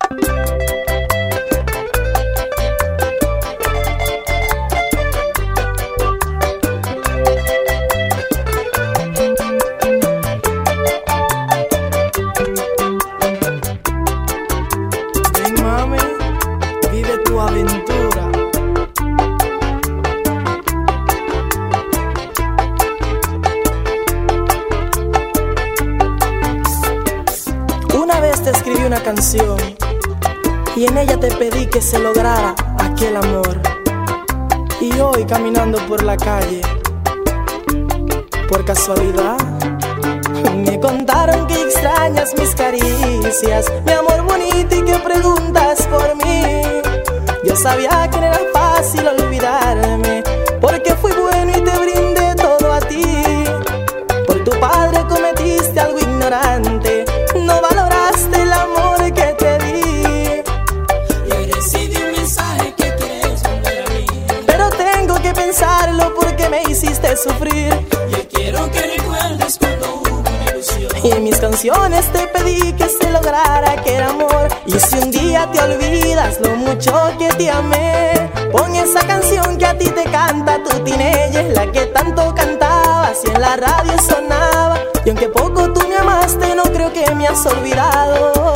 Te escribí una canción y en ella te pedí que se lograra aquel amor. Y hoy caminando por la calle, por casualidad, me contaron que extrañas mis caricias, mi amor bonito, y que preguntas por mí. Yo sabía que no era fácil olvidarme, porque fui bueno y te brindé todo a ti. Por tu padre cometiste algo ignorante, no valoraste el amor que te di. Y hoy recibí un mensaje que quieres volver a mí, pero tengo que pensarlo porque me hiciste sufrir. y hoy quiero que recuerdes cuando hubo una ilusión. Y en mis canciones te pedí que se lograra aquel amor. Y si un día te olvidas lo mucho que te amé, pon esa canción que a ti te canta tu teenager, la que tanto cantabas y en la radio sonaba. Y aunque poco tú me amaste, no creo que me has olvidado.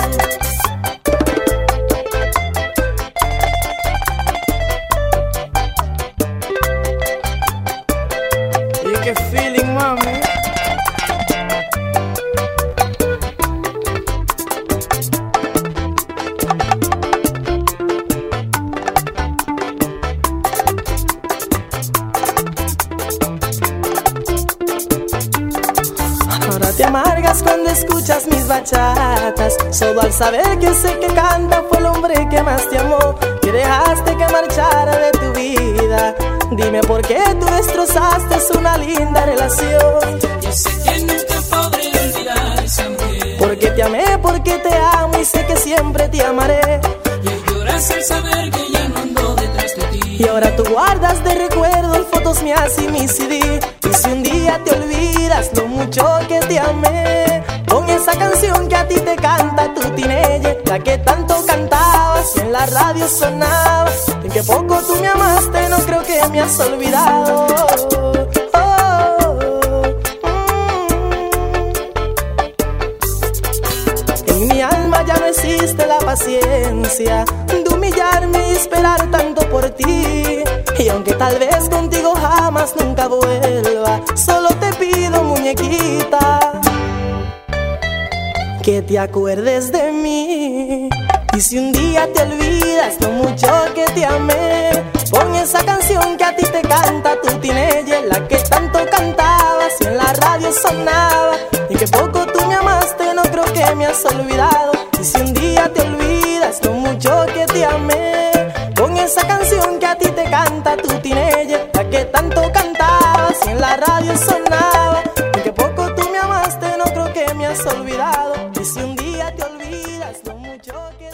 Y qué feeling, mami. Ahora te amargas cuando escuchas mis bachatas, solo al saber que sé que canta fue el hombre que más te amó, que dejaste que marchara de tu vida. Dime por qué tú destrozaste una linda relación. Yo sé que nunca podré olvidar a esa mujer, Porque te amé, porque te amo y sé que siempre te amaré. y hoy lloras al saber que ya no ando detrás de ti. Y ahora tú guardas de recuerdo fotos mías y mi CD. Y si un día te olvidas lo mucho que te amé, pon esa canción que a ti te canta tu teenager, la que tanto cantabas y en la radio sonaba. En que poco tú me amaste, no creo que me has olvidado. En mi alma ya no existe la paciencia de humillarme y esperar tanto por ti. Y aunque tal vez contigo jamás nunca vuelva, solo te pido, muñequita, que te acuerdes de mí. Y si un día te olvidas lo mucho que te amé, pon esa canción que a ti te canta tu teenager, la que tanto cantabas y en la radio sonaba. Y que poco tú me amaste, no creo que me has olvidado. Y si un día te olvidas lo mucho que te amé, pon esa canción que a ti te canta tu teenager, la que tanto cantabas y en la radio sonaba. Y que poco tú me amaste, no creo que me has olvidado. Y si un día te olvidas lo mucho que